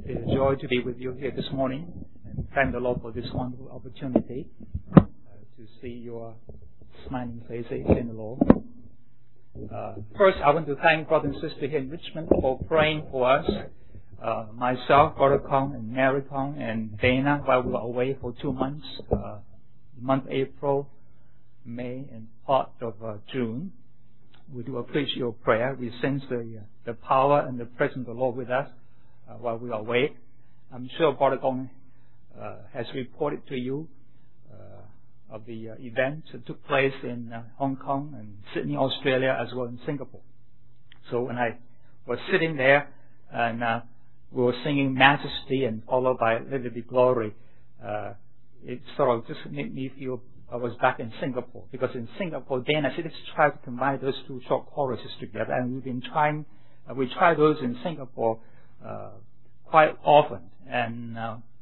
It's a joy to be with you here this morning, and thank the Lord for this wonderful opportunity to see your smiling faces in the Lord. First, I want to thank brother and sister here in Richmond for praying for us. Myself, Brother Kong, and Mary Kong, and Dana, while we were away for 2 months, month April, May, and part of June. We do appreciate your prayer. We sense the power and the presence of the Lord with us while we are away. I'm sure Brother Kong has reported to you of the events that took place in Hong Kong and Sydney, Australia, as well in Singapore. So when I was sitting there and we were singing Majesty and followed by Let It Be Glory, it sort of just made me feel I was back in Singapore, because in Singapore, then I said, let's try to combine those two short choruses together, and we've been trying, we try those in Singapore quite often, and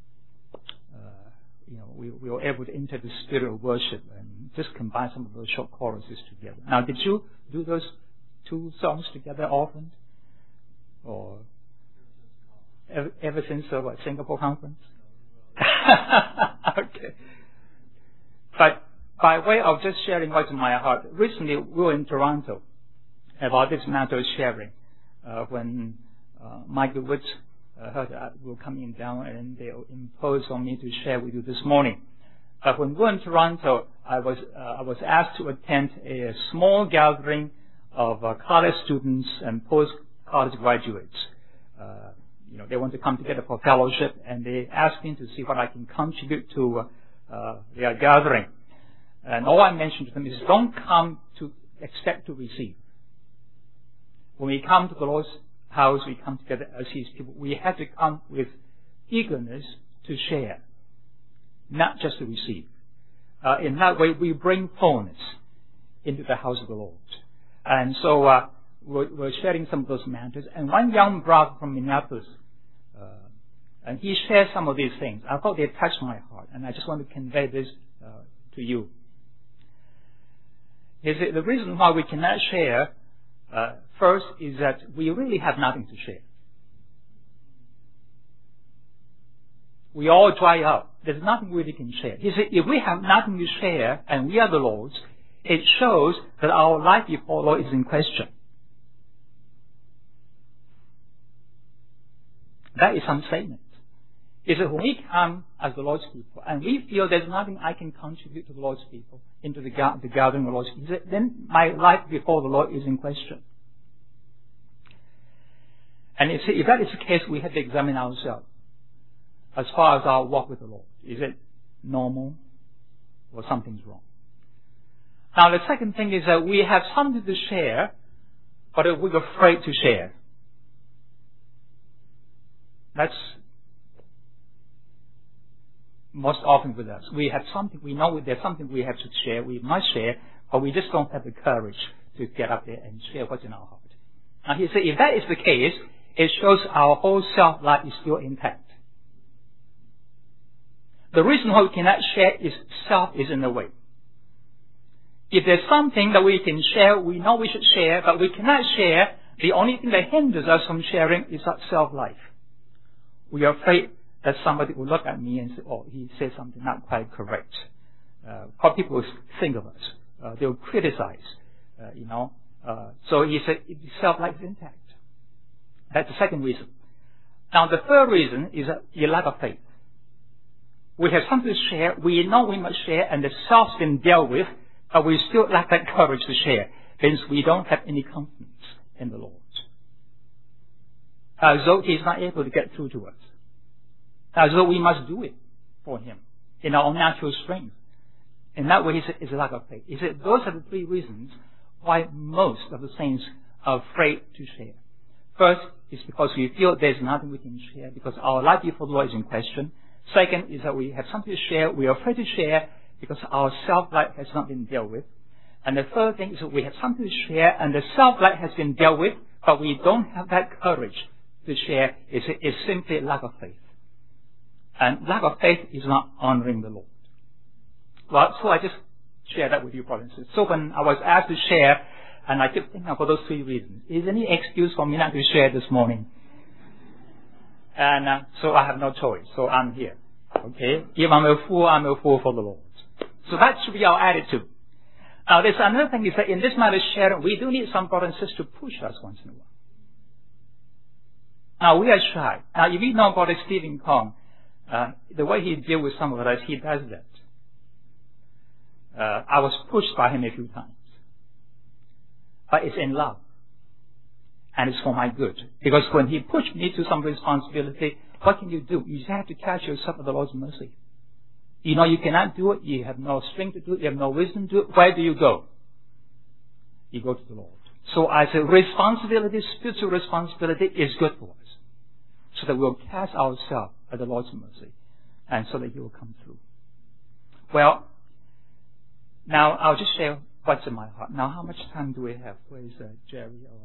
we were able to enter the spirit of worship and just combine some of those short choruses together. Now, did you do those two songs together often, or ever since the Singapore conference? Okay. But by way of just sharing what's in my heart, recently we were in Toronto about this matter of sharing when Michael Woods heard that we were coming down, and they imposed on me to share with you this morning. But when we were in Toronto, I was asked to attend a small gathering of college students and post-college graduates. They want to come together for fellowship, and they asked me to see what I can contribute to their gathering. And all I mentioned to them is, don't come to expect to receive. When we come to the Lord's house, we come together as His people. We have to come with eagerness to share, not just to receive. In that way, we bring fullness into the house of the Lord. And so we're sharing some of those matters. And one young brother from Minneapolis, and he shared some of these things. I thought they touched my heart, and I just want to convey this to you. The reason why we cannot share, first, is that we really have nothing to share. We all dry up. There's nothing we really can share. He said, if we have nothing to share, and we are the Lord's, it shows that our life before the Lord is in question. That is some statement. Is that when we come as the Lord's people and we feel there's nothing I can contribute to the Lord's people, into the gathering of the Lord's people, then my life before the Lord is in question. And if that is the case, we have to examine ourselves as far as our walk with the Lord. Is it normal or something's wrong? Now, the second thing is that we have something to share, but we're afraid to share. That's most often with us. We have something, we know there's something we have to share, we must share, but we just don't have the courage to get up there and share what's in our heart. Now he said, if that is the case, it shows our whole self-life is still intact. The reason why we cannot share is self is in the way. If there's something that we can share, we know we should share, but we cannot share, the only thing that hinders us from sharing is that self-life. We are afraid that somebody will look at me and say, oh, he said something not quite correct. What people will think of us. They will criticize, So he said, self-life is intact. That's the second reason. Now, the third reason is a lack of faith. We have something to share. We know we must share, and the self's been dealt with, but we still lack that courage to share. Hence, we don't have any confidence in the Lord. As though He's not able to get through to us. As though we must do it for Him in our own natural strength. In that way, he said, it's a lack of faith. He said, those are the three reasons why most of the saints are afraid to share. First, is because we feel there's nothing we can share, because our life before the Lord is in question. Second, is that we have something to share. We are afraid to share because our self-life has not been dealt with. And the third thing is that we have something to share, and the self-life has been dealt with, but we don't have that courage to share. It's simply a lack of faith. And lack of faith is not honoring the Lord. Well, so I just share that with you, brothers and sisters. So when I was asked to share, and I kept thinking about those three reasons, is there any excuse for me not to share this morning? And so I have no choice. So I'm here. Okay? If I'm a fool for the Lord. So that should be our attitude. Now, there's another thing is that in this matter of sharing, we do need some brothers and sisters to push us once in a while. Now, we are shy. Now, if you know Brother Stephen Kong, the way he deals with some of us, he does that. I was pushed by him a few times. But it's in love. And it's for my good. Because when he pushed me to some responsibility, what can you do? You just have to catch yourself with the Lord's mercy. You know you cannot do it. You have no strength to do it. You have no wisdom to do it. Where do you go? You go to the Lord. So as a responsibility, spiritual responsibility is good for us. So that we'll cast ourselves at the Lord's mercy. And so that He will come through. Well, now I'll just share what's in my heart. Now, how much time do we have? Where is Jerry? Or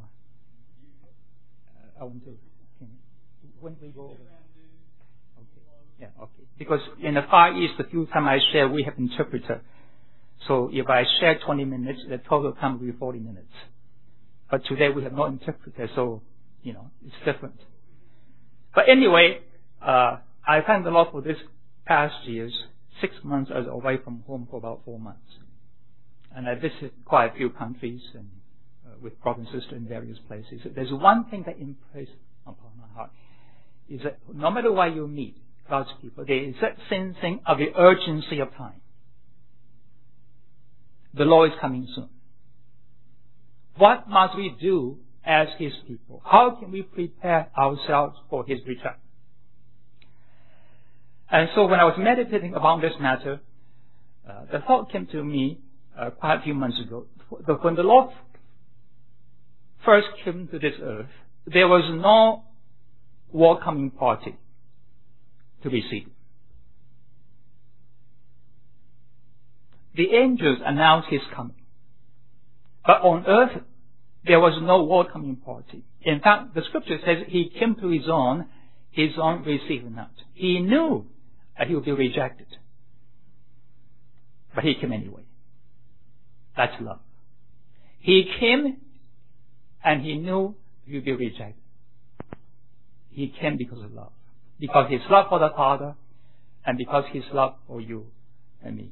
I want to. When we go over? Okay. Yeah. Okay. Because in the Far East, the few time I share, we have interpreter. So if I share 20 minutes, the total time will be 40 minutes. But today we have no interpreter, so it's different. But anyway, I thank the Lord for this past years. 6 months I was away from home for about 4 months. And I visited quite a few countries and with brothers and sisters in various places. There's one thing that impressed upon my heart is that no matter where you meet God's people, there is that sensing of the urgency of time. The Lord is coming soon. What must we do as His people? How can we prepare ourselves for His return? And so when I was meditating about this matter, the thought came to me quite a few months ago. When the Lord first came to this earth, there was no welcoming party to receive Him. The angels announced His coming. But on earth, there was no welcoming party. In fact, the scripture says He came to His own received Him not. He knew that He would be rejected. But He came anyway. That's love. He came and He knew He would be rejected. He came because of love. Because His love for the Father and because His love for you and me.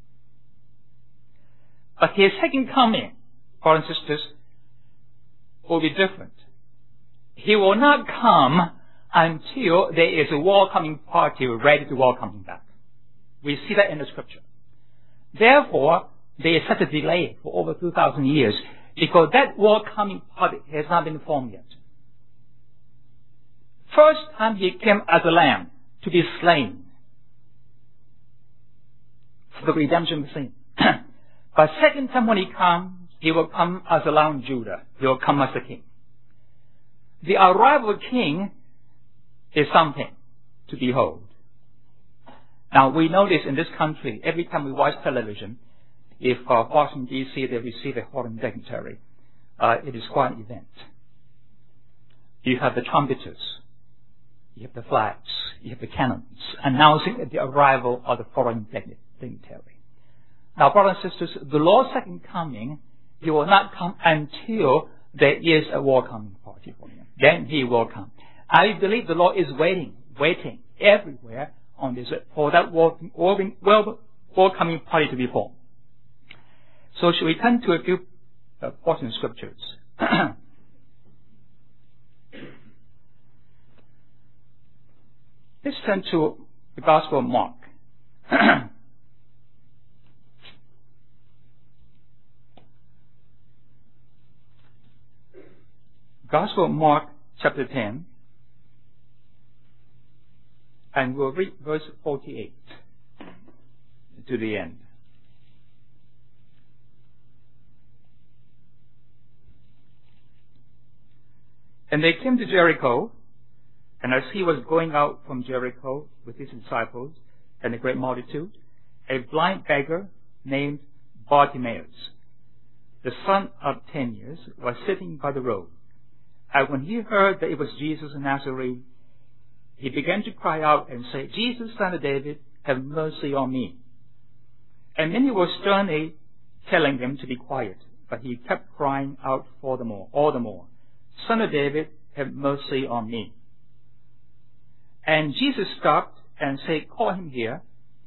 But His second coming, brothers and sisters, will be different. He will not come until there is a welcoming party ready to welcome Him back. We see that in the scripture. Therefore, there is such a delay for over 2,000 years because that welcoming party has not been formed yet. First time He came as a lamb to be slain for the redemption of sin. But second time when He comes, He will come as a Lion of Judah. He will come as a king. The arrival of king is something to behold. Now we know this in this country. Every time we watch television, if Washington D.C. they receive a foreign dignitary, it is quite an event. You have the trumpeters, you have the flags, you have the cannons announcing the arrival of the foreign dignitary. Now, brothers and sisters, the Lord's second coming, He will not come until there is a welcoming party for Him. Then He will come. I believe the Lord is waiting everywhere on this earth for that welcoming party to be formed. So should we turn to a few important scriptures? Let's turn to the Gospel of Mark. Gospel of Mark, chapter 10, and we'll read verse 48 to the end. And they came to Jericho, and as He was going out from Jericho with His disciples and a great multitude, a blind beggar named Bartimaeus, the son of Timaeus, was sitting by the road. And when he heard that it was Jesus of Nazareth, he began to cry out and say, Jesus, Son of David, have mercy on me. And many were sternly telling him to be quiet, but he kept crying out all the more, Son of David, have mercy on me. And Jesus stopped and said, call him here.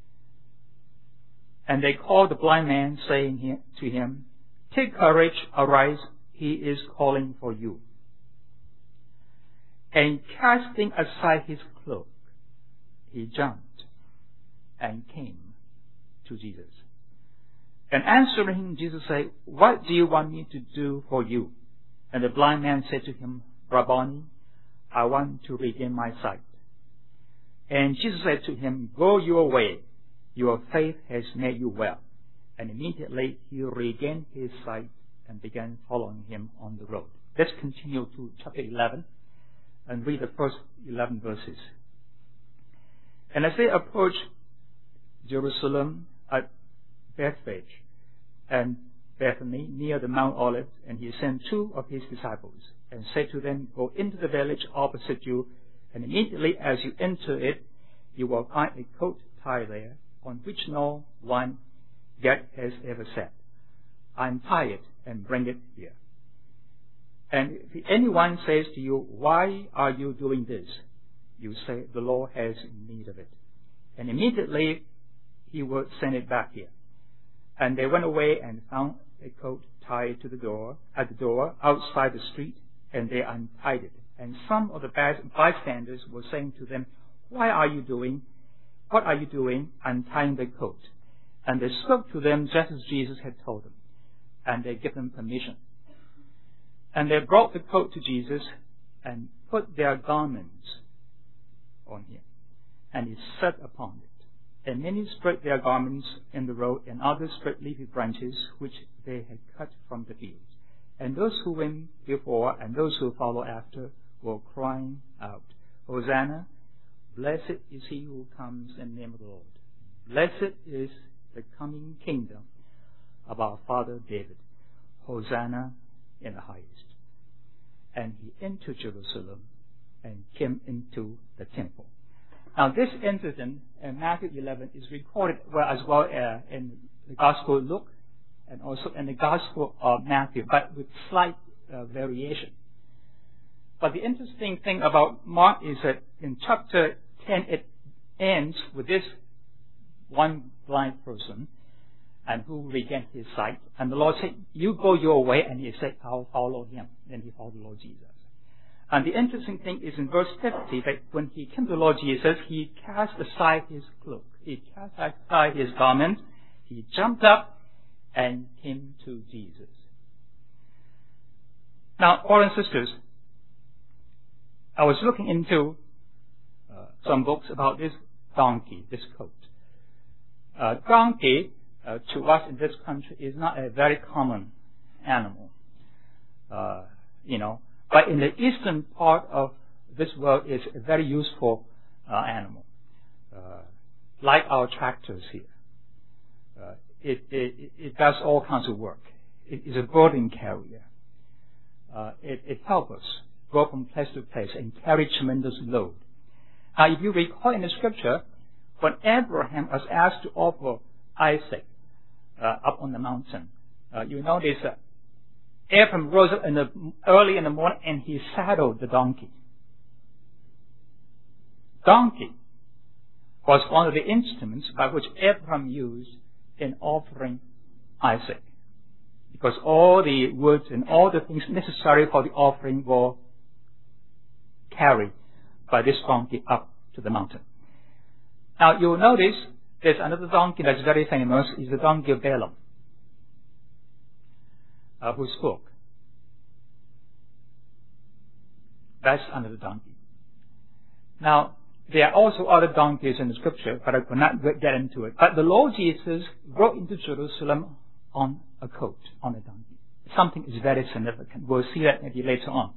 And they called the blind man, saying to him, take courage, arise, he is calling for you. And casting aside his cloak, he jumped and came to Jesus. And answering him, Jesus said, what do you want me to do for you? And the blind man said to him, Rabboni, I want to regain my sight. And Jesus said to him, go your way, your faith has made you well. And immediately he regained his sight and began following him on the road. Let's continue to chapter 11 and read the first 11 verses. And as they approached Jerusalem at Bethphage and Bethany near the Mount Olives, and he sent 2 of his disciples and said to them, go into the village opposite you, and immediately as you enter it, you will find a coat tied there, on which no one yet has ever sat. Untie it and bring it here. And if anyone says to you, why are you doing this? You say, the Lord has need of it. And immediately he will send it back here. And they went away and found a coat tied to the door, at the door, outside the street, and they untied it. And some of the bystanders were saying to them, what are you doing untying the coat? And they spoke to them just as Jesus had told them. And they gave them permission. And they brought the coat to Jesus and put their garments on him. And he sat upon it. And many spread their garments in the road, and others spread leafy branches which they had cut from the fields. And those who went before and those who followed after were crying out, Hosanna, blessed is he who comes in the name of the Lord. Blessed is the coming kingdom of our father David. Hosanna in the highest. And he entered Jerusalem and came into the temple. Now this incident in Matthew 11 is recorded as well in the Gospel of Luke and also in the Gospel of Matthew, but with slight variation. But the interesting thing about Mark is that in chapter 10 it ends with this one blind person and who regained his sight. And the Lord said, you go your way, and he said, I'll follow him. And he followed the Lord Jesus. And the interesting thing is in verse 50 that when he came to the Lord Jesus, he cast aside his cloak. He cast aside his garment. He jumped up and came to Jesus. Now, brothers and sisters, I was looking into some books about this donkey, this coat. Donkey, to us in this country, is not a very common animal. But in the eastern part of this world, it's a very useful animal. Like our tractors here. It does all kinds of work. It is a burden carrier. It helps us go from place to place and carry tremendous load. Now, if you recall in the scripture, when Abraham was asked to offer Isaac up on the mountain, you notice that Abraham rose up early in the morning and he saddled the donkey. Donkey was one of the instruments by which Abraham used in offering Isaac, because all the wood and all the things necessary for the offering were carried by this donkey up to the mountain. Now you'll notice there's another donkey that's very famous, is the donkey of Balaam, who spoke. That's another donkey. Now, there are also other donkeys in the scripture, but I will not get into it. But the Lord Jesus rode into Jerusalem on a coat, on a donkey. Something is very significant. We'll see that maybe later on.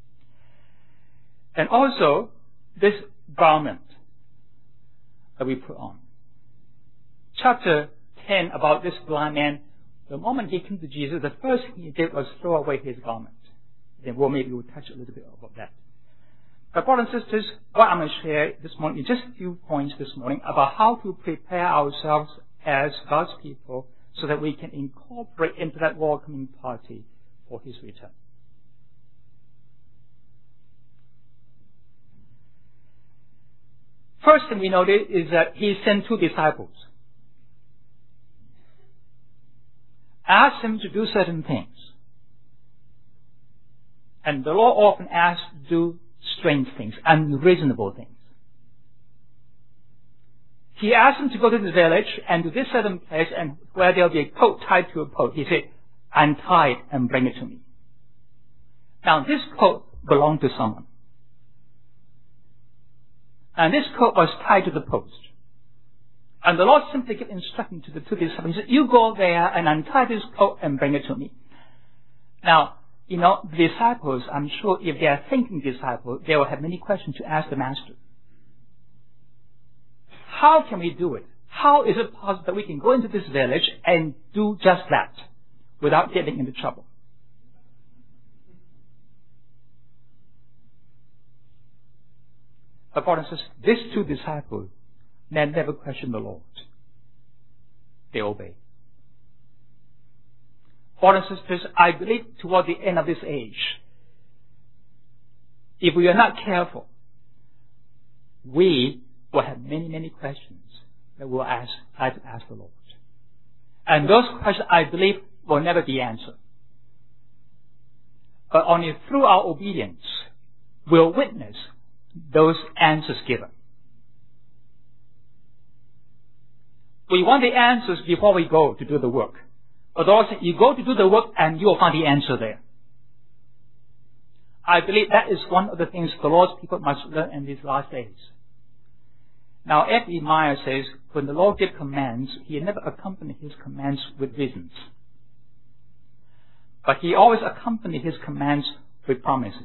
And also, this garment that we put on. Chapter 10 about this blind man, the moment he came to Jesus, the first thing he did was throw away his garment. Then maybe we'll touch a little bit about that. But brothers and sisters, what I'm going to share this morning is just a few points this morning about how to prepare ourselves as God's people so that we can incorporate into that welcoming party for his return. First thing we notice is that he sent 2 disciples. Asked him to do certain things. And the Lord often asks to do strange things, unreasonable things. He asked him to go to the village and to this certain place and where there will be a coat tied to a pole. He said, untie it and bring it to me. Now this coat belonged to someone. And this coat was tied to the post. And the Lord simply gave instruction to the 2 disciples. He said, you go there and untie this coat and bring it to me. Now, the disciples, I'm sure if they are thinking disciples, they will have many questions to ask the Master. How can we do it? How is it possible that we can go into this village and do just that without getting into trouble? But brothers and sisters, these 2 disciples, they never questioned the Lord. They obey. Brothers and sisters, I believe toward the end of this age, if we are not careful, we will have many, many questions that we'll try to ask the Lord. And those questions, I believe, will never be answered. But only through our obedience we'll witness those answers given. We want the answers before we go to do the work. But the Lord said, you go to do the work and you will find the answer there. I believe that is one of the things the Lord's people must learn in these last days. Now, F.E. Meyer says, when the Lord gave commands, He never accompanied His commands with reasons. But He always accompanied His commands with promises.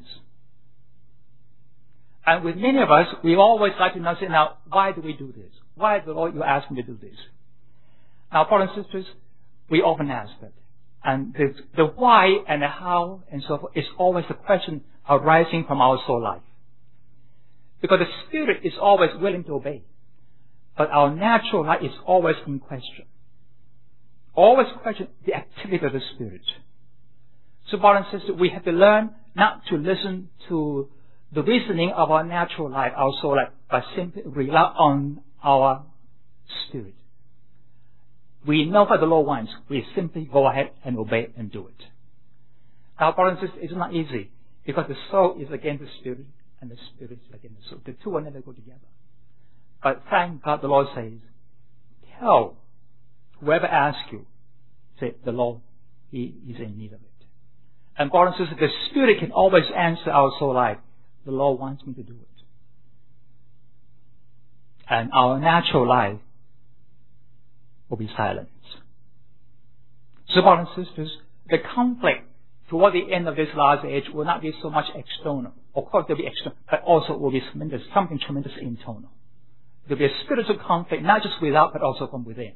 And with many of us, we always like to know, say, now, why do we do this? Why, the Lord, you ask me to do this? Now, brothers and sisters, we often ask that. And the why and the how and so forth is always a question arising from our soul life. Because the Spirit is always willing to obey. But our natural life is always in question. Always question the activity of the Spirit. So, brothers and sisters, we have to learn not to listen to the reasoning of our natural life, our soul life, but simply rely on our Spirit. We know what the Lord wants. We simply go ahead and obey and do it. Now, brothers and sisters, it's not easy because the soul is against the Spirit and the Spirit is against the soul. The two will never go together. But thank God the Lord says, tell whoever asks you, say, the Lord, He is in need of it. And brothers and sisters, the Spirit can always answer our soul life. The Lord wants me to do it. And our natural life will be silent. So, brothers and sisters, the conflict toward the end of this last age will not be so much external. Of course, there will be external, but also will be something tremendous internal. There will be a spiritual conflict, not just without, but also from within.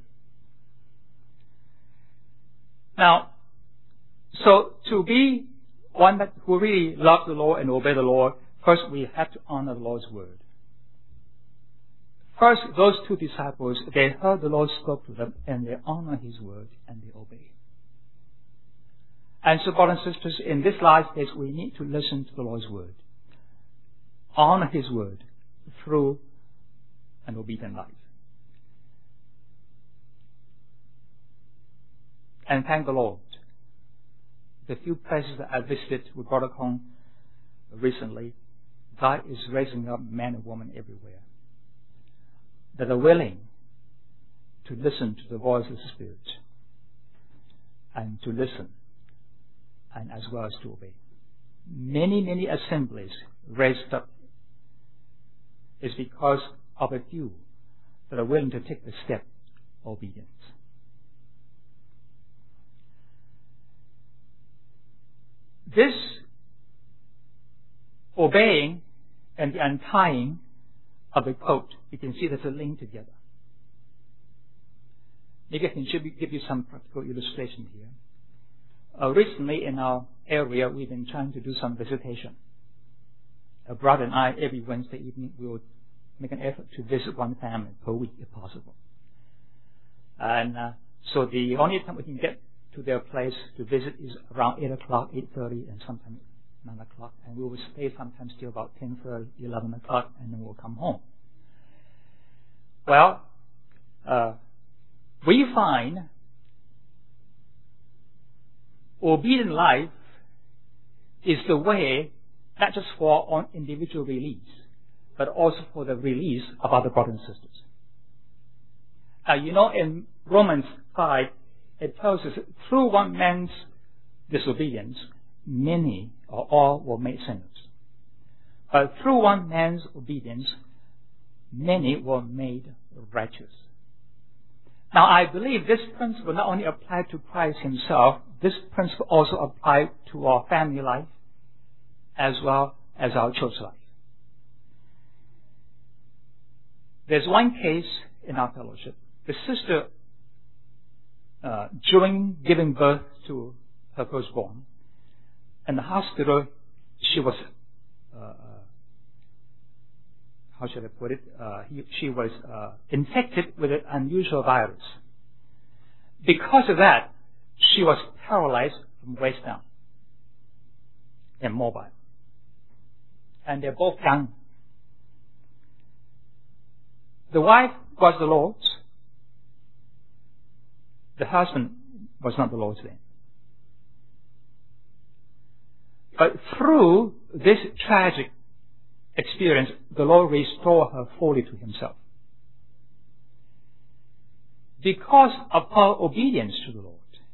Now, so to be one who really loves the Lord and obey the Lord, first we have to honor the Lord's word. First, those two disciples, they heard the Lord spoke to them, and they honor His word, and they obey. And so, brothers and sisters, in this last days, we need to listen to the Lord's word. Honor His word through an obedient life. And thank the Lord. The few places that I visited with Brother Kong recently, God is raising up men and women everywhere that are willing to listen to the voice of the Spirit and to listen and as well as to obey. Many, many assemblies raised up is because of a few that are willing to take the step of obedience. This obeying and the untying of the coat, you can see there's a link together. Maybe I can give you some practical illustration here. Recently in our area, we've been trying to do some visitation. A brother and I, every Wednesday evening, we will make an effort to visit one family per week if possible. And so the only time we can get to their place to visit is around 8 o'clock, 8:30, and sometimes 9 o'clock. And we will stay sometimes till about 10:30, 11 o'clock, and then we'll come home. Well, we find obedient life is the way not just for on individual release, but also for the release of other brothers and sisters. In Romans 5, it tells us through one man's disobedience, many or all were made sinners. But through one man's obedience, many were made righteous. Now, I believe this principle not only applies to Christ himself, this principle also applies to our family life as well as our church life. There's one case in our fellowship. The sister, during giving birth to her firstborn, in the hospital, she was, how should I put it? She was infected with an unusual virus. Because of that, she was paralyzed from waist down, immobile. And they're both young. The wife was the Lord's. The husband was not the Lord's then. But through this tragic experience, the Lord restored her fully to himself. Because of her obedience to the Lord,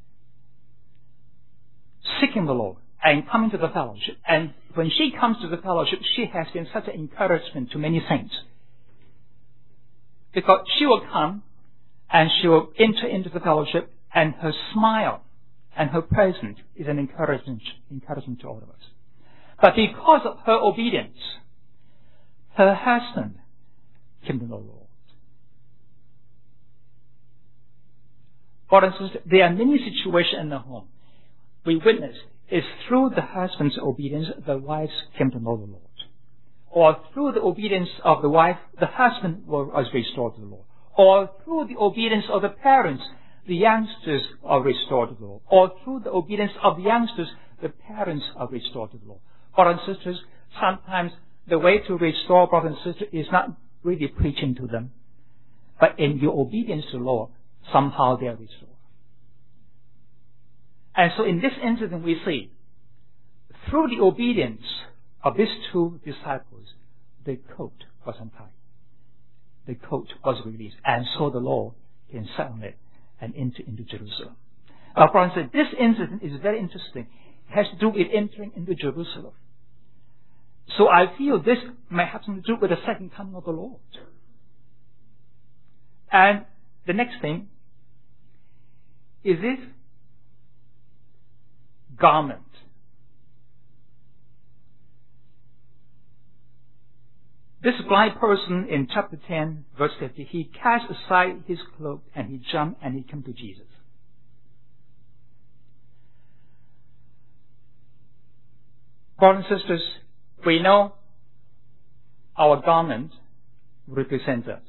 seeking the Lord, and coming to the fellowship. And when she comes to the fellowship, she has been such an encouragement to many saints. Because she will come and she will enter into the fellowship, and her smile and her presence is an encouragement to all of us. But because of her obedience, her husband came to know the Lord. Brothers and sisters, there are many situations in the home we witness is through the husband's obedience, the wife came to know the Lord. Or through the obedience of the wife, the husband was restored to the Lord. Or through the obedience of the parents, the youngsters are restored to the Lord. Or through the obedience of the youngsters, the parents are restored to the Lord. Brothers and sisters, sometimes the way to restore brothers and sisters is not really preaching to them, but in your obedience to the Lord, somehow they are restored. And so in this incident we see, through the obedience of these two disciples, the coat was untied. The coat was released, and so the Lord can set on it and enter into Jerusalem. Now, friends, this incident is very interesting. It has to do with entering into Jerusalem. So I feel this may have something to do with the second coming of the Lord. And the next thing is this garment. This blind person in chapter 10, verse 50, he cast aside his cloak and he jumped and he came to Jesus. Brothers and sisters, we know our garment represents us.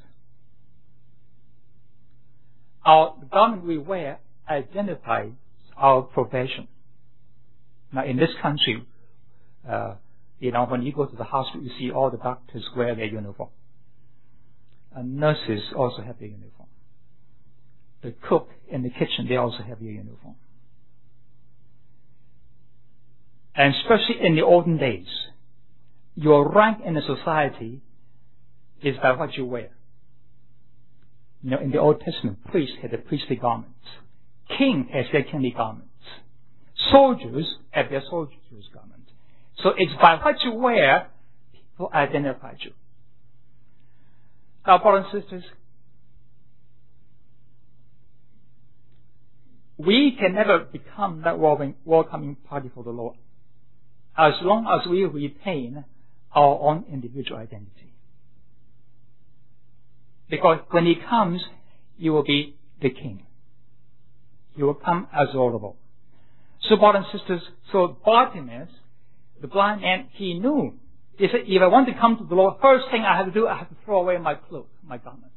The garment we wear identifies our profession. Now, in this country, when you go to the hospital, you see all the doctors wear their uniform. And nurses also have their uniform. The cook in the kitchen, they also have their uniform. And especially in the olden days, your rank in the society is by what you wear. In the Old Testament, priests had the priestly garments. King has their kingly garments. Soldiers have their soldier's garments. So it's by what you wear, people identify you. Now, brothers and sisters, we can never become that welcoming party for the Lord as long as we retain our own individual identity. Because when He comes, you will be the King. You will come as Lord. So, brothers and sisters, Bartimaeus, the blind man, he knew. He said, if I want to come to the Lord, first thing I have to do, I have to throw away my cloak, my garment.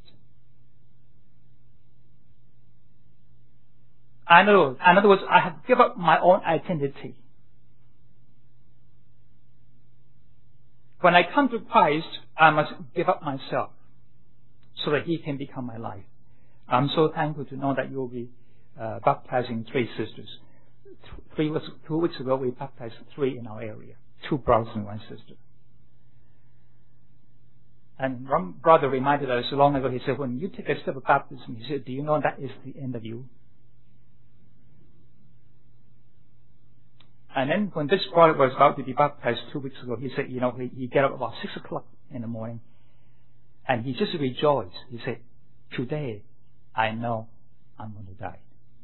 In other words, I have to give up my own identity. When I come to Christ, I must give up myself. so that He can become my life. I'm so thankful to know that you will be baptizing 3 sisters. 2 weeks ago, we baptized 3 in our area, 2 brothers and 1 sister. And one brother reminded us long ago, he said, when you take a step of baptism, he said, do you know that is the end of you? And then when this brother was about to be baptized 2 weeks ago, he said, he get up about 6 o'clock in the morning, and he just rejoiced. He said, today, I know I'm going to die.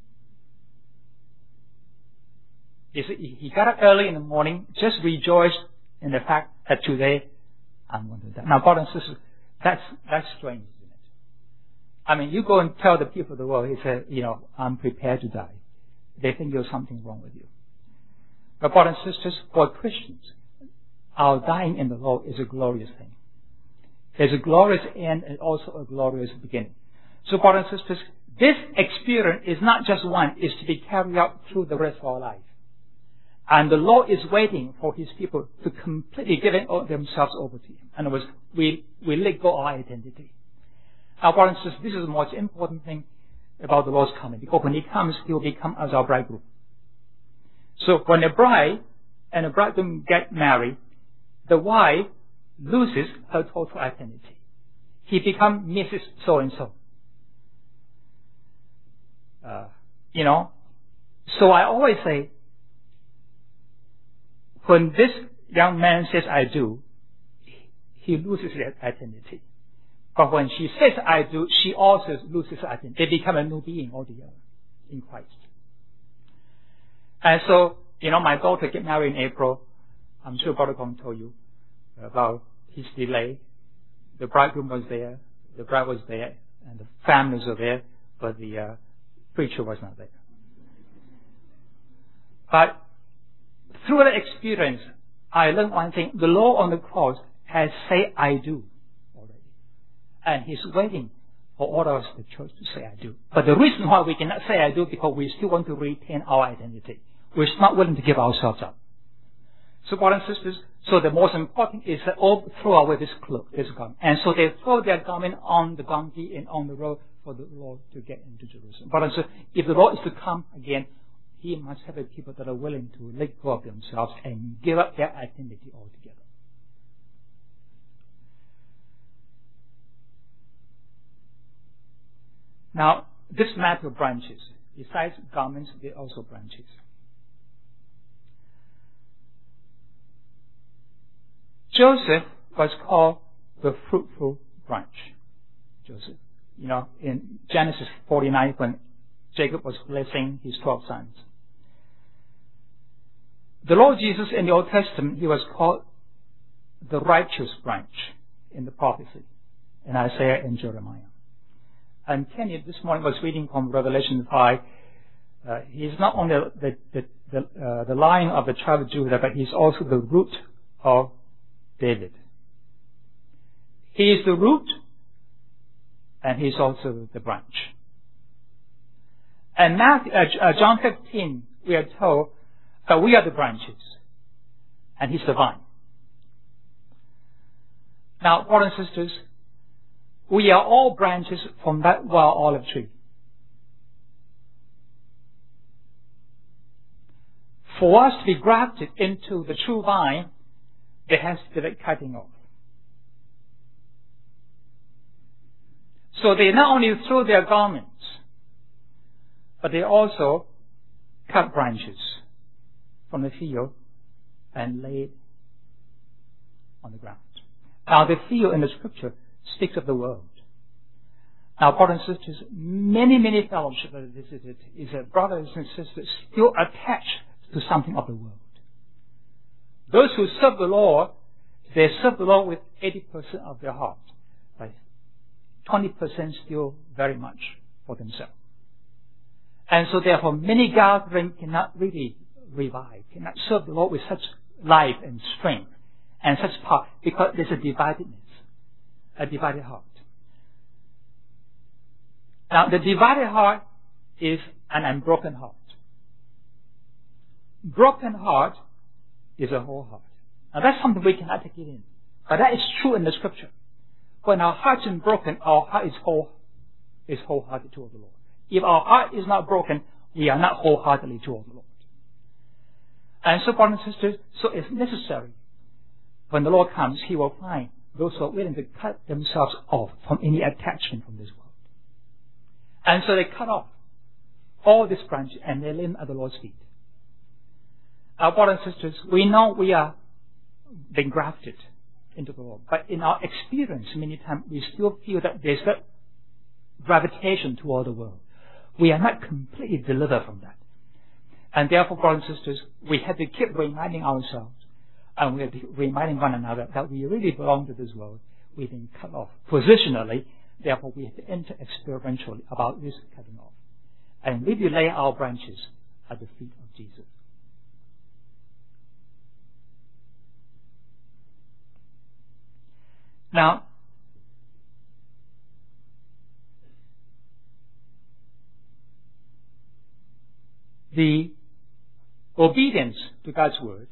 He got up early in the morning, just rejoiced in the fact that today I'm going to die. Now, brothers and sisters, that's strange, isn't it? I mean, you go and tell the people of the world, he said, I'm prepared to die. They think there's something wrong with you. But brothers and sisters, for Christians, our dying in the Lord is a glorious thing. There's a glorious end and also a glorious beginning. So, brothers and sisters, this experience is not just one, it's to be carried out through the rest of our life. And the Lord is waiting for His people to completely give themselves over to Him. In other words, we let go of our identity. Now, brothers and sisters, this is the most important thing about the Lord's coming, because when He comes, He will become as our bridegroom. So when a bride and a bridegroom get married, the wife loses her total identity. He becomes Mrs. So-and-so. So I always say, when this young man says I do, he loses his identity. But when she says I do, she also loses her identity. They become a new being altogether in Christ. And so, my daughter get married in April. I'm sure Brother Kong told you about his delay. The bridegroom was there, the bride was there, and the families were there, but the preacher was not there. But through that experience, I learned one thing. The Lord on the cross has said, I do already. And He's waiting for all of us, the church, to say, I do. But the reason why we cannot say I do, because we still want to retain our identity. We're not willing to give ourselves up. So, brothers and sisters, so the most important is that all throw away this cloak, this garment. And so they throw their garment on the donkey and on the road for the Lord to get into Jerusalem. Brothers and sisters, if the Lord is to come again, He must have a people that are willing to let go of themselves and give up their identity altogether. Now, this matter of branches. Besides garments, there are also branches. Joseph was called the fruitful branch. Joseph. In Genesis 49, when Jacob was blessing his 12 sons. The Lord Jesus in the Old Testament, He was called the righteous branch in the prophecy in Isaiah and Jeremiah. And Kenny this morning was reading from Revelation 5. He's not only the lion of the tribe of Judah, but he's also the root of David. He is the root, and he's also the branch. And John 15, we are told that we are the branches, and He's the vine. Now, brothers and sisters, we are all branches from that wild olive tree. For us to be grafted into the true vine, there has to be cutting off. So they not only throw their garments, but they also cut branches from the field and lay it on the ground. Now, the field in the Scripture speaks of the world. Now, brothers and sisters, many fellowships that I visited is that brothers and sisters still attached to something of the world. Those who serve the Lord, they serve the Lord with 80% of their heart, but 20% still very much for themselves. And so therefore many gatherings cannot really revive, cannot serve the Lord with such life and strength and such power, because there's a dividedness, a divided heart. Now, the divided heart is an unbroken heart. Broken heart is a whole heart. Now, that's something we cannot take it in. But that is true in the Scripture. When our heart is broken, our heart is wholehearted toward the Lord. If our heart is not broken, we are not wholeheartedly toward the Lord. And so, brothers and sisters, so it's necessary. When the Lord comes, He will find those who are willing to cut themselves off from any attachment from this world. And so they cut off all these branches and they lay them at the Lord's feet. Our brothers and sisters, we know we are being grafted into the Lord. But in our experience, many times we still feel that there's that gravitation toward the world. We are not completely delivered from that. And therefore, brothers and sisters, we have to keep reminding ourselves and we have to keep reminding one another that we really belong to this world. We've been cut off positionally. Therefore, we have to enter experientially about this cutting off. And we lay our branches at the feet of Jesus. Now, the obedience to God's word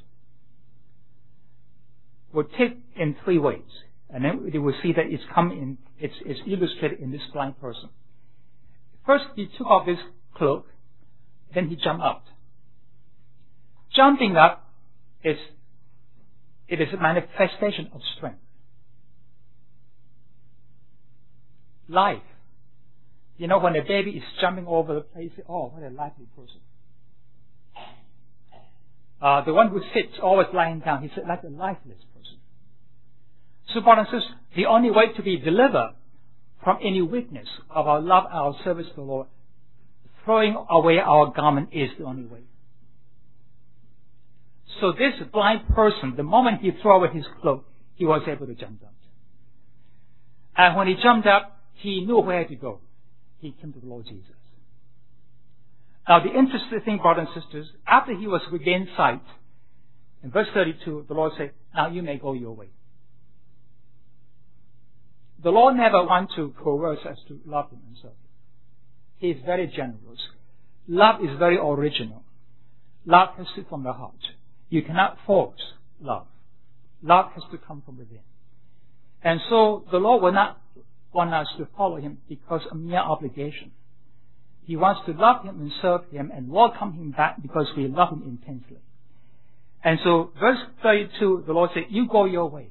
will take in three ways. And then we will see that it's illustrated in this blind person. First, he took off his cloak, then he jumped up. Jumping up it is a manifestation of strength. Life. You know, when a baby is jumping over the place, oh, what a lively person. The one who sits always lying down, he's like a lifeless person. So, brothers and sisters, the only way to be delivered from any weakness of our love, our service to the Lord, throwing away our garment is the only way. So this blind person, the moment he threw away his cloak, he was able to jump up. And when he jumped up, he knew where to go. He came to the Lord Jesus. Now the interesting thing, brothers and sisters, after he was regained sight, in verse 32, the Lord said, now you may go your way. The Lord never wants to coerce us to love Him and serve Him. He is very generous. Love is very original. Love has to come from the heart. You cannot force love. Love has to come from within. And so the Lord will not want us to follow Him because of mere obligation. He wants to love Him and serve Him and welcome Him back because we love Him intensely. And so verse 32, the Lord said, you go your way.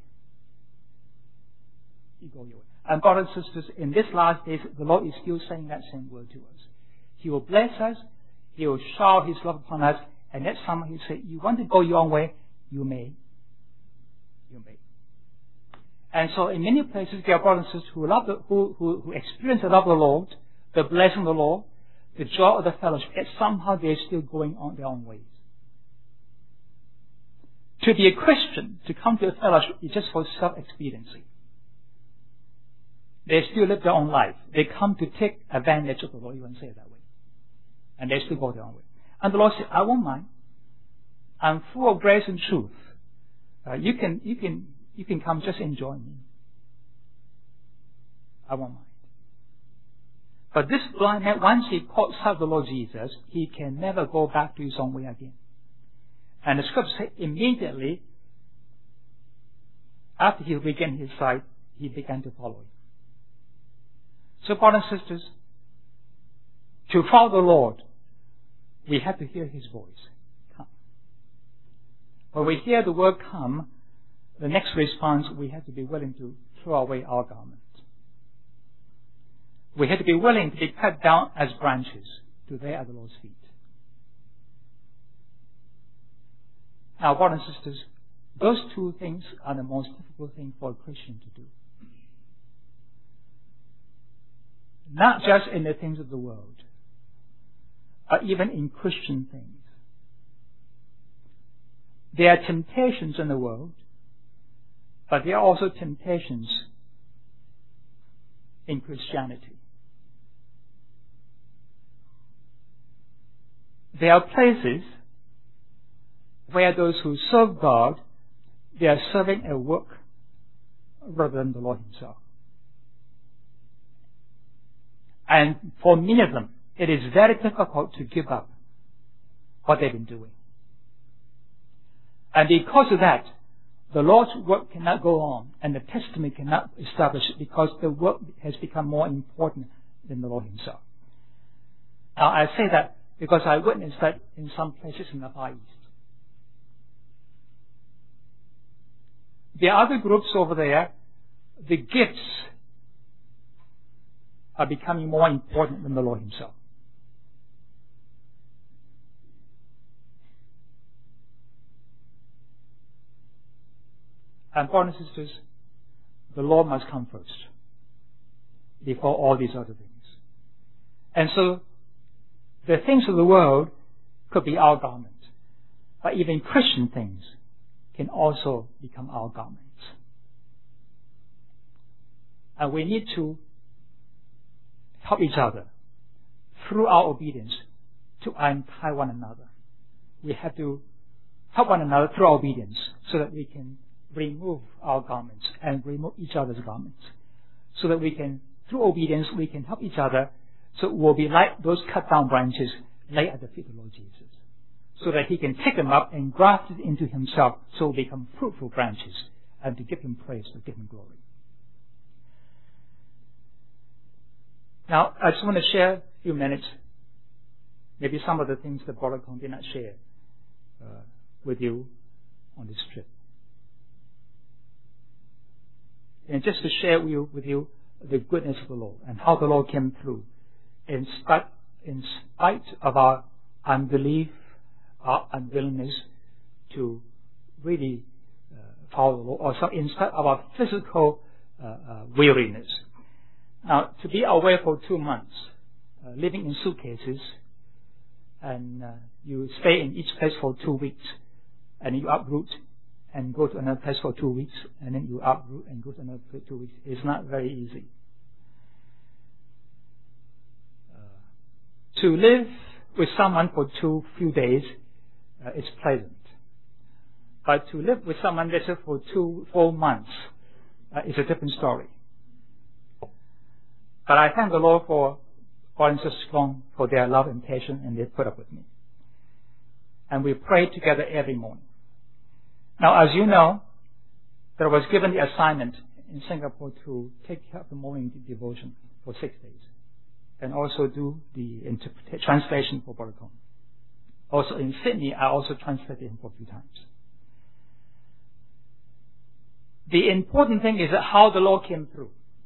You go your way. And brothers and sisters, in this last days, the Lord is still saying that same word to us. He will bless us. He will shower His love upon us. And next time He will say, you want to go your own way? You may. You may. And so in many places, there are brothers and sisters who experience the love of the Lord, the blessing of the Lord, the joy of the fellowship, yet somehow they're still going on their own ways. To be a Christian, to come to a fellowship, is just for self-expediency. They still live their own life. They come to take advantage of the Lord, you can say it that way. And they still go their own way. And the Lord said, I won't mind. I'm full of grace and truth. You can come, just enjoy me. I won't mind. But this blind man, once he caught sight of the Lord Jesus, he can never go back to his own way again. And the scripture says immediately after he regained his sight, he began to follow him. So, brothers and sisters, to follow the Lord, we have to hear His voice. Come. When we hear the word come, the next response, we have to be willing to throw away our garments. We have to be willing to be cut down as branches to lay at the Lord's feet. Now, brothers and sisters, those two things are the most difficult thing for a Christian to do. Not just in the things of the world, but even in Christian things. There are temptations in the world, but there are also temptations in Christianity. There are places where those who serve God, they are serving a work rather than the Lord Himself. And for many of them, it is very difficult to give up what they've been doing. And because of that, the Lord's work cannot go on and the testimony cannot establish it because the work has become more important than the Lord himself. Now, I say that because I witnessed that in some places in the Far East. The other groups over there, the gifts are becoming more important than the Lord himself. And brothers and sisters, the Lord must come first before all these other things. And so, the things of the world could be our garment, but even Christian things can also become our garments. And we need to help each other through our obedience to untie one another. We have to help one another through our obedience so that we can remove our garments and remove each other's garments. So that we can, through obedience, we can help each other so we'll be like those cut down branches laid at the feet of the Lord Jesus. So that he can take them up and graft it into himself so we'll become fruitful branches and to give him praise, to give him glory. Now, I just want to share a few minutes, maybe some of the things that Brother Kong did not share with you on this trip. And just to share with you the goodness of the Lord and how the Lord came through in spite of our unbelief, our unwillingness to really follow the Lord, or so in spite of our physical weariness. Now, to be away for 2 months, living in suitcases, and you stay in each place for 2 weeks, and you uproot and go to another place for 2 weeks, and then you uproot and go to another place for 2 weeks. It's not very easy. To live with someone for few days is pleasant. But to live with someone, let's say, for 4 months is a different story. But I thank the Lord for Brother and Sister Kong for their love and patience, and they put up with me. And we pray together every morning. Now, as you know, there was given the assignment in Singapore to take care of the morning devotion for 6 days, and also do the translation for Brother Kong. Also in Sydney, I also translated him for a few times. The important thing is that how the Lord came through.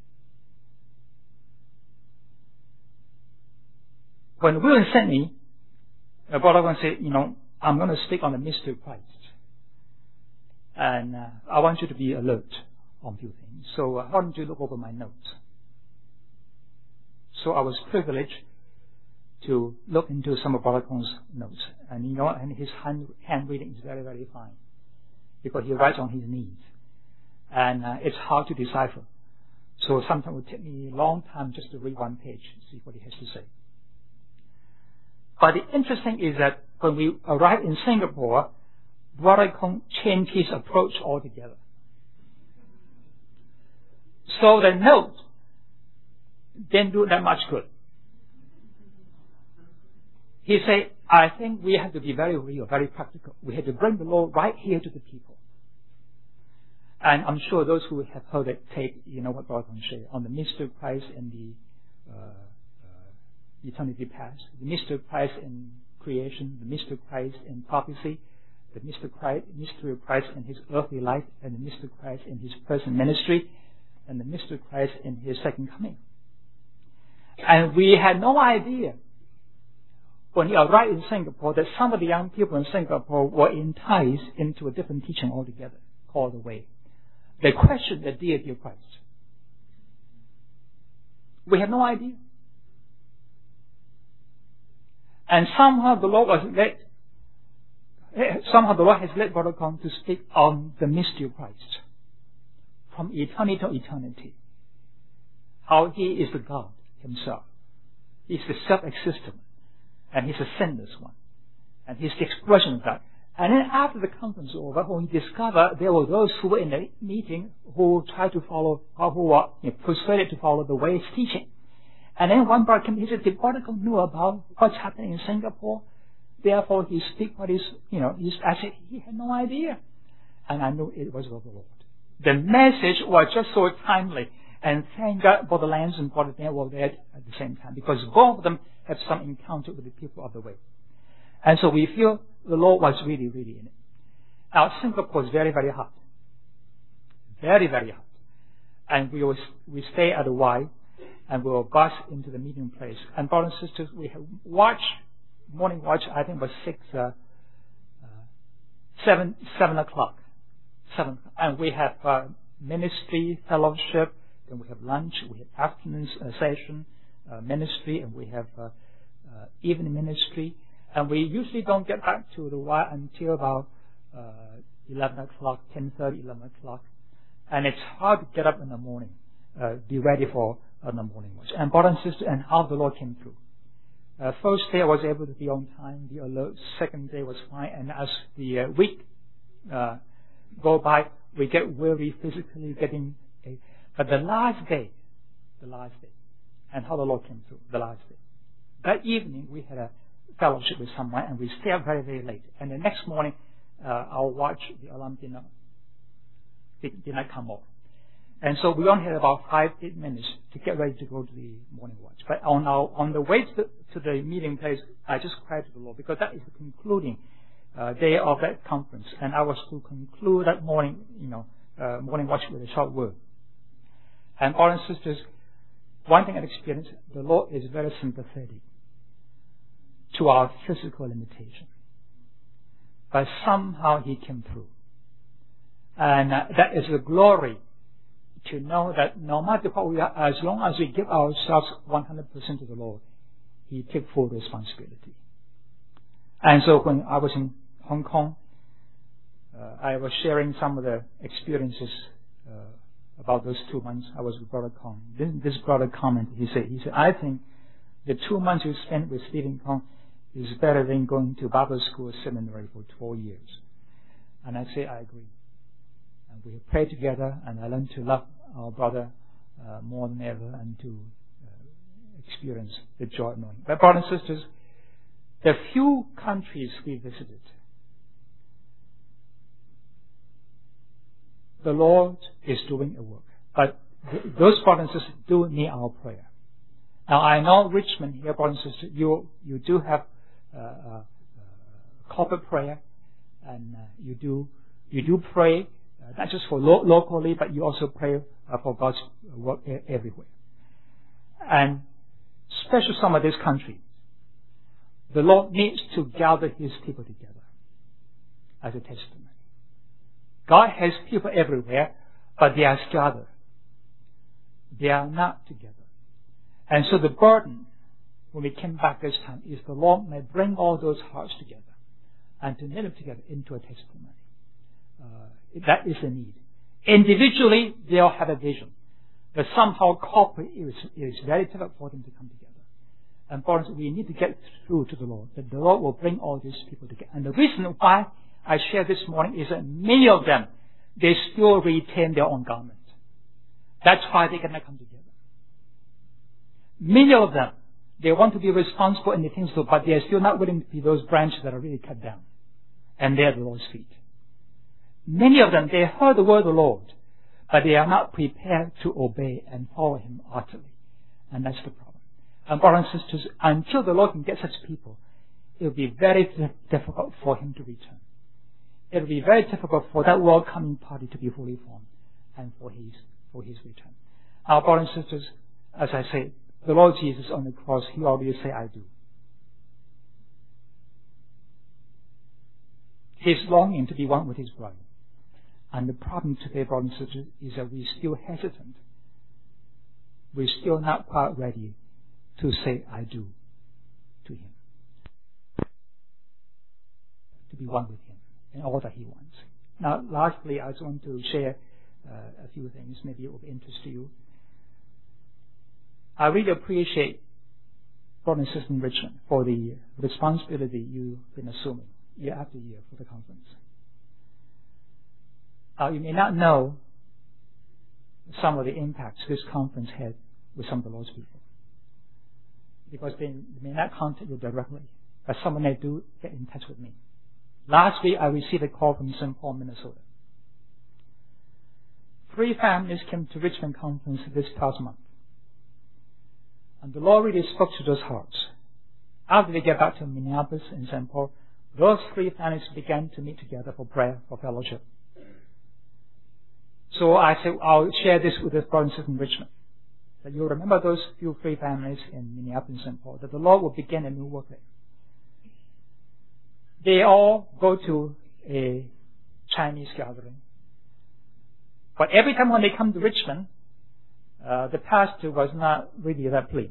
When we were in Sydney, Brother Kong said, I'm going to speak on the mystery of Christ. And I want you to be alert on a few things. So why don't you look over my notes? So I was privileged to look into some of Brother Kong's notes. And and his handwriting is very, very fine, because he writes on his knees. And it's hard to decipher. So sometimes it would take me a long time just to read one page, see what he has to say. But the interesting is that when we arrived in Singapore, Brother Kong changed his approach altogether. So the note didn't do that much good. He said, I think we have to be very real, very practical. We have to bring the Lord right here to the people. And I'm sure those who have heard that tape, you know what Brother Kong said on the mystery of Christ and the eternity past, the mystery of Christ in creation, the mystery of Christ in prophecy, the mystery of Christ in his earthly life, and the mystery of Christ in his present ministry, and the mystery of Christ in his second coming. And we had no idea when he arrived in Singapore that some of the young people in Singapore were enticed into a different teaching altogether, called the Way. They questioned the deity of Christ. We had no idea. And somehow the Lord has led Brother Kong to speak on the mystery of Christ. From eternity to eternity. How he is the God himself. He's the self-existent. And he's a sinless one. And he's the expression of God. And then after the conference was over, when he discovered there were those who were in the meeting who tried to follow, or who were persuaded to follow the Way's teaching. And then one brother came, he said, the Brother Kong knew about what's happening in Singapore. Therefore, he speak what is, I said, he had no idea. and I knew it was of the Lord. The message was just so timely, and thank God Brother Lance and Brother Dan were there at the same time, because both of them have some encounter with the people of the way. And so we feel the Lord was really, really in it. Now, Singapore was very, very hot. Very, very hot. And we stay at the Y, and we were bus into the meeting place. And brothers and sisters, we have morning watch, I think it was 7 o'clock. 7 o'clock. And we have ministry, fellowship, then we have lunch, we have afternoon session, ministry, and we have evening ministry. And we usually don't get back to the Y until about 11 o'clock, 10:30, 11 o'clock. And it's hard to get up in the morning, be ready for the morning watch. And brothers and sisters, and how the Lord came through. First day I was able to be on time, be alert. Second day was fine. And as the week go by, we get weary physically but the last day, and how the Lord came through, the last day. That evening we had a fellowship with someone, and we stayed up very, very late. And the next morning, our watch, the alarm did not come off. And so we only had about 5-8 minutes to get ready to go to the morning watch. But on the way to the meeting place, I just cried to the Lord, because that is the concluding day of that conference, and I was to conclude that morning watch with a short word. And brothers and sisters, one thing I experienced, the Lord is very sympathetic to our physical limitation, but somehow He came through, and that is the glory. To know that no matter what we are, as long as we give ourselves 100% to the Lord, He takes full responsibility. And so when I was in Hong Kong, I was sharing some of the experiences about those 2 months. I was with Brother Kong. This brother commented. He said, I think the 2 months you spent with Stephen Kong is better than going to Bible school or seminary for 4 years. And I say, I agree. And we have prayed together, and I learned to love our brother more than ever, and to experience the joy of knowing. But brothers and sisters, the few countries we visited, the Lord is doing a work. But those brothers and sisters do need our prayer. Now I know Richmond here, brothers and sisters, you do have corporate prayer, and you do pray. Not just for locally, but you also pray for God's work everywhere. And especially some of this country, the Lord needs to gather His people together as a testimony. God has people everywhere, but they are scattered. They are not together. And so the burden, when we came back this time, is the Lord may bring all those hearts together and to knit them together into a testimony. That is the need. Individually, they all have a vision, but somehow corporate is very difficult for them to come together. And brothers, we need to get through to the Lord, that the Lord will bring all these people together. And the reason why I share this morning is that many of them, they still retain their own garment. That's why they cannot come together. Many of them, they want to be responsible in the things, but they are still not willing to be those branches that are really cut down. And they are the Lord's feet. Many of them, they heard the word of the Lord, but they are not prepared to obey and follow Him utterly. And that's the problem. And brothers and sisters, until the Lord can get such people, it will be very difficult for Him to return. It will be very difficult for that world coming party to be fully formed, and for His return. Our brothers and sisters, as I say, the Lord Jesus on the cross, He always said, I do. He's longing to be one with His brother. And the problem today, brothers and sisters, is that we're still hesitant. We're still not quite ready to say, I do to Him. To be one with Him in all that He wants. Now, lastly, I just want to share a few things, maybe it will be interest to you. I really appreciate brothers and sisters in Richmond for the responsibility you've been assuming year after year for the conference. You may not know some of the impacts this conference had with some of the Lord's people, because they may not contact you directly, but someone may do get in touch with me. Last week, I received a call from St. Paul, Minnesota. 3 families came to Richmond conference this past month. And the Lord really spoke to those hearts. After they get back to Minneapolis and St. Paul, those 3 families began to meet together for prayer, for fellowship. So I said, I'll share this with the brothers and sisters in Richmond. That you'll remember those few 3 families in Minneapolis and St. Paul, that the Lord will begin a new work there. They all go to a Chinese gathering. But every time when they come to Richmond, the pastor was not really that pleased.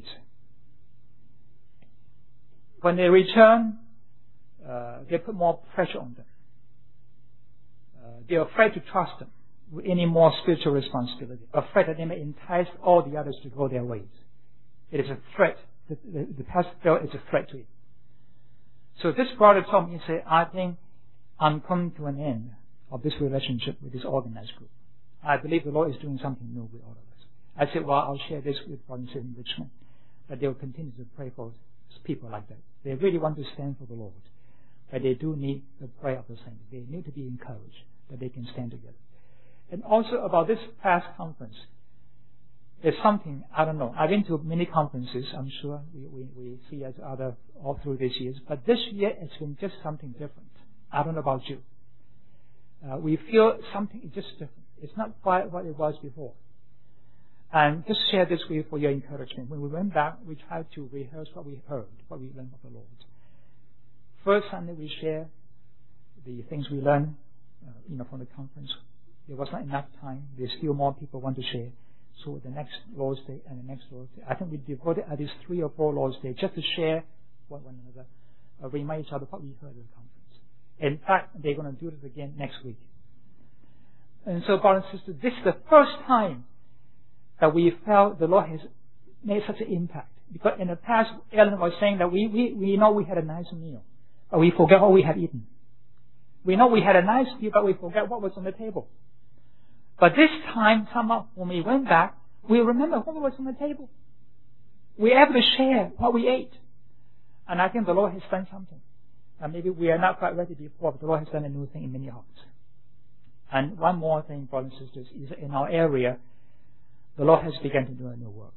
When they return, they put more pressure on them. They're afraid to trust them with any more spiritual responsibility, afraid that they may entice all the others to go their ways. It is a threat. The pastor felt it's a threat to it. So this brother told me, he said, I think I'm coming to an end of this relationship with this organized group. I believe the Lord is doing something new with all of us. I said, well, I'll share this with brothers in Richmond, that they will continue to pray for people like that. They really want to stand for the Lord, but they do need the prayer of the saints. They need to be encouraged that they can stand together. And also about this past conference, there's something, I don't know. I've been to many conferences, I'm sure we see as other all through these years, but this year it's been just something different. I don't know about you. We feel something just different. It's not quite what it was before. And just share this with you for your encouragement. When we went back, we tried to rehearse what we heard, what we learned of the Lord. First Sunday, we share the things we learned, from the conference. There was not enough time. There's still more people want to share. So the next Lord's Day and the next Lord's Day, I think we devoted at least 3 or 4 Lord's Day just to share one another, remind each other what we heard at the conference. In fact, they're going to do it again next week. And so, brothers and sisters, this is the first time that we felt the Lord has made such an impact. Because in the past, Ellen was saying that we know we had a nice meal, but we forget what we had eaten. We know we had a nice meal, but we forget what was on the table. But this time, somehow, when we went back, we remember what was on the table. We were able to share what we ate. And I think the Lord has done something. And maybe we are not quite ready before, but the Lord has done a new thing in many hearts. And one more thing, brothers and sisters, is in our area, the Lord has begun to do a new work.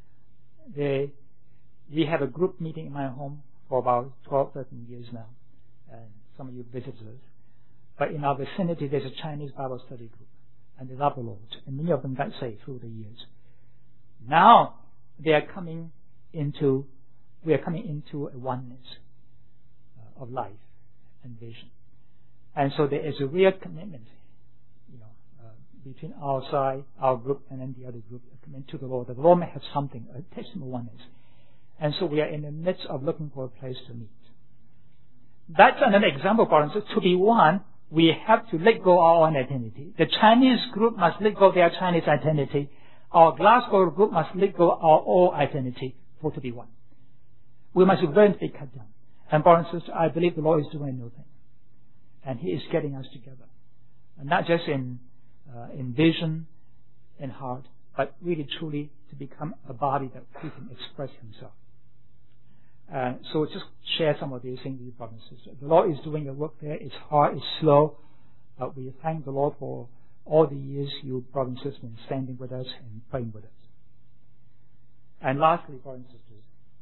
We have a group meeting in my home for about 12, 13 years now. And some of you visited us. But in our vicinity, there's a Chinese Bible study group. And they love the Lord. And many of them got saved through the years. Now, we are coming into a oneness of life and vision. And so there is a real commitment, between our side, our group, and then the other group, a commitment to the Lord. That the Lord may have something, a testimony oneness. And so we are in the midst of looking for a place to meet. That's another example, brothers. To be one, we have to let go our own identity. The Chinese group must let go their Chinese identity. Our Glasgow group must let go our own identity for to be one. We must learn to be cut down. And brothers and sisters, I believe the Lord is doing a new thing. And He is getting us together. And not just in vision, in heart, but really truly to become a body that He can express Himself. So just share some of these things with you, brothers and sisters. The Lord is doing a work there. It's hard, it's slow, but we thank the Lord for all the years you, brothers and sisters, have been standing with us and praying with us. And lastly, brothers and sisters,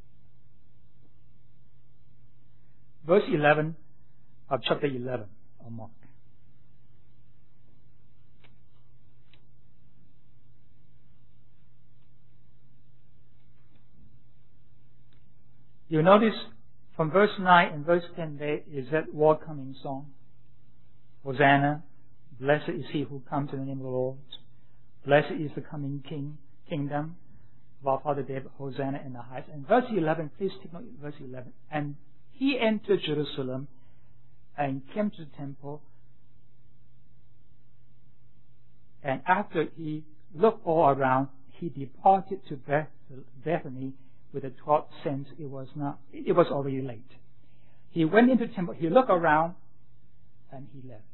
verse 11 of chapter 11 of Mark. You notice from verse 9 and verse 10 there is that welcoming song. Hosanna, blessed is he who comes in the name of the Lord. Blessed is the coming kingdom of our Father David. Hosanna in the highest. And verse 11, please take note of verse 11. And he entered Jerusalem and came to the temple. And after he looked all around, he departed to Bethany with the 12, since it was already late. He went into the temple, he looked around, and he left.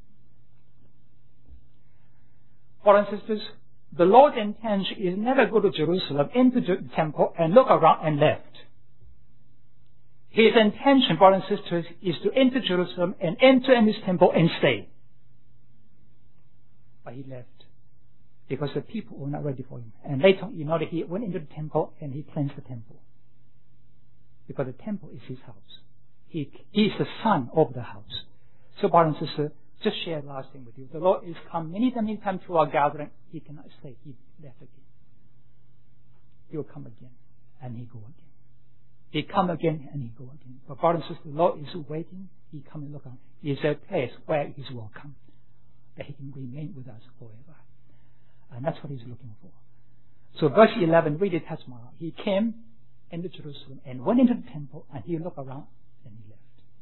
Brothers and sisters, the Lord's intention is never go to Jerusalem, into the temple, and look around and left. His intention, brothers and sisters, is to enter Jerusalem and enter in His temple and stay. But He left. because the people were not ready for him. And later, that he went into the temple and he cleansed the temple. Because the temple is his house. He is the son of the house. So, brothers and sisters, just share the last thing with you. The Lord is come many times to our gathering. He cannot stay. He left again. He will come again, and he go again. He come again, and he go again. But brothers and sisters, the Lord is waiting. He come and look on. He is a place where he's welcome, that he can remain with us forever. And that's what he's looking for. So verse 11, read it, touch my heart. He came into Jerusalem and went into the temple, and he looked around, and he left.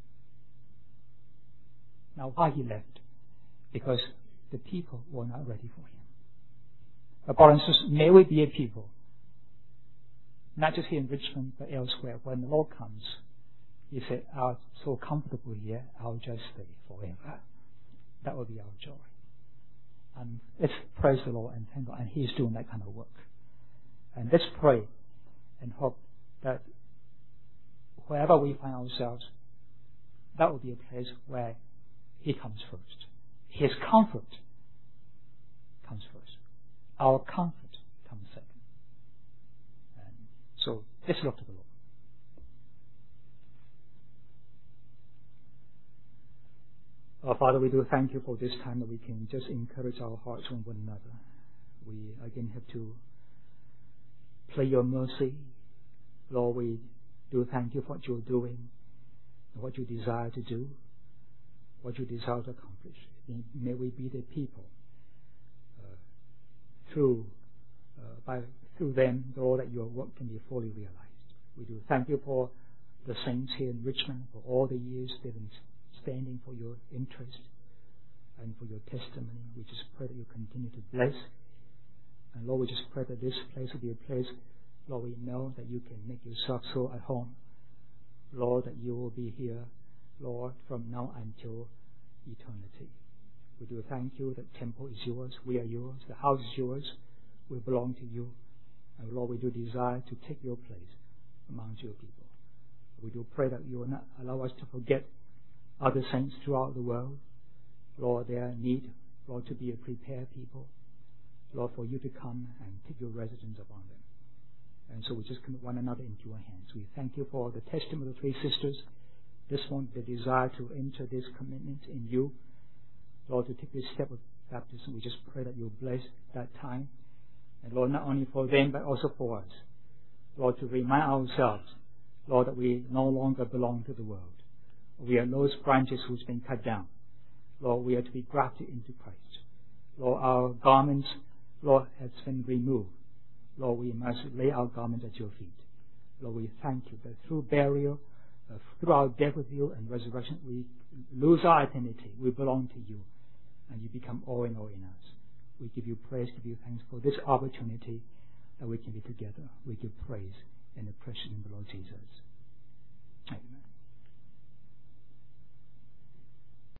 Now, why he left? Because the people were not ready for him. But brothers and sisters, may we be a people, not just here in Richmond, but elsewhere. When the Lord comes, he said, I'm so comfortable here, I'll just stay forever. That will be our joy. And let's praise the Lord and thank God. And He is doing that kind of work. And let's pray and hope that wherever we find ourselves, that will be a place where He comes first. His comfort comes first. Our comfort comes second. And so let's look to the Lord. Our Father, we do thank you for this time that we can just encourage our hearts on one another. We again have to play your mercy. Lord, we do thank you for what you're doing, what you desire to do, what you desire to accomplish. May we be the people through them, Lord, that your work can be fully realized. We do thank you for the saints here in Richmond, for all the years they've been standing for your interest and for your testimony. We just pray that you continue to bless. And Lord, we just pray that this place will be a place, Lord, we know that you can make yourself so at home. Lord, that you will be here, Lord, from now until eternity. We do thank you that the temple is yours, we are yours, the house is yours, we belong to you. And Lord, we do desire to take your place amongst your people. We do pray that you will not allow us to forget other saints throughout the world. Lord, their need, Lord, to be a prepared people. Lord, for you to come and take your residence upon them. And so we just commit one another into your hands. We thank you for the testimony of the three sisters. This one, the desire to enter this commitment in you. Lord, to take this step of baptism. We just pray that you'll bless that time. And Lord, not only for them, but also for us. Lord, to remind ourselves, Lord, that we no longer belong to the world. We are those branches who's been cut down. Lord, we are to be grafted into Christ. Lord, our garments, Lord, has been removed. Lord, we must lay our garments at your feet. Lord, we thank you that through burial, through our death with you and resurrection, we lose our identity. We belong to you. And you become all in all in us. We give you praise, give you thanks for this opportunity that we can be together. We give praise in the precious name of the Lord Jesus. Amen.